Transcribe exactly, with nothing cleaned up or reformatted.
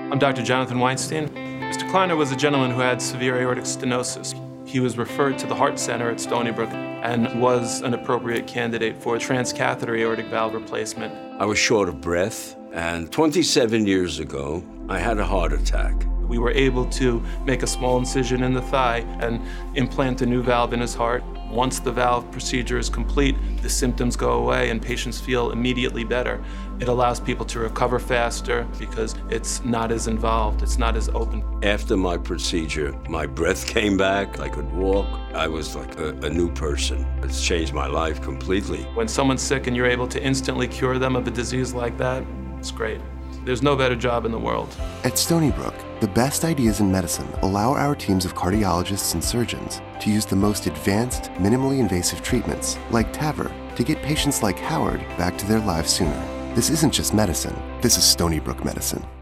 I'm Doctor Jonathan Weinstein. Mister Kleiner was a gentleman who had severe aortic stenosis. He was referred to the Heart Center at Stony Brook and was an appropriate candidate for transcatheter aortic valve replacement. I was short of breath, and twenty-seven years ago, I had a heart attack. We were able to make a small incision in the thigh and implant a new valve in his heart. Once the valve procedure is complete, the symptoms go away and patients feel immediately better. It allows people to recover faster because it's not as involved, it's not as open. After my procedure, my breath came back, I could walk. I was like a, a new person. It's changed my life completely. When someone's sick and you're able to instantly cure them of a disease like that, it's great. There's no better job in the world. At Stony Brook, the best ideas in medicine allow our teams of cardiologists and surgeons to use the most advanced, minimally invasive treatments, like TAVR, to get patients like Howard back to their lives sooner. This isn't just medicine, this is Stony Brook medicine.